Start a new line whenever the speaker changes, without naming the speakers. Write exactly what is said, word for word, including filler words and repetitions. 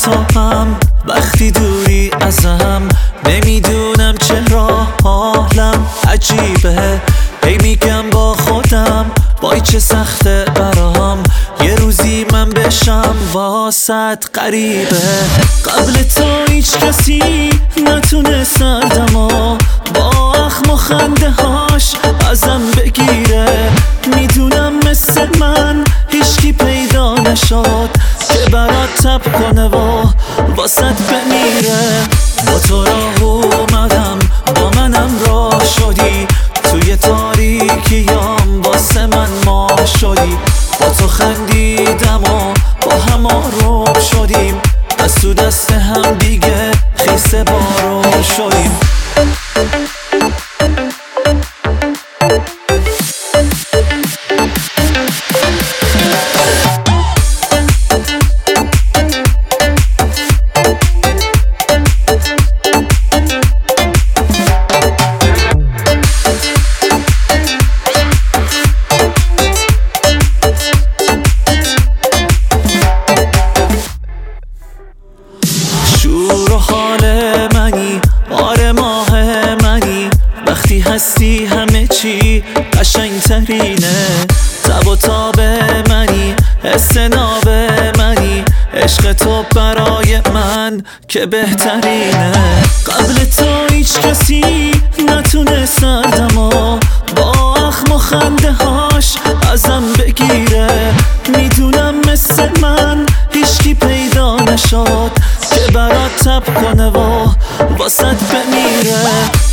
تو هم وقتی دوری ازم، نمیدونم چرا حالم عجیبه. هی میگم با خودم وای چه سخته برام یه روزی من بشم واسط غریبه. قبل تو هیچ کسی نتونه سردمو با اخم و خنده هاش ازم بگیره. میدونم مثل من هیچکی پیدا نشد که برات تب کنه و واسط بمیره. با تو راه اومدم با منم راه شدی، توی تاریکیام واسه من ماه شدی. با تو خندیدم و با هم آروم شدیم، دست تو دست هم دیگه خیس بارون شدیم. شور و حال منی، آره ماه منی، وقتی هستی همه چی قشنگ ترینه. تب و تاب منی، حس ناب منی، عشق تو برای من که بهترینه. قبل تو هیچ کسی نتونه سردمو با اخم و خنده هاش ازم بگیره. میدونم مثل من هیچکی پیدا نشد که برات تب کنه و واسط بمیره.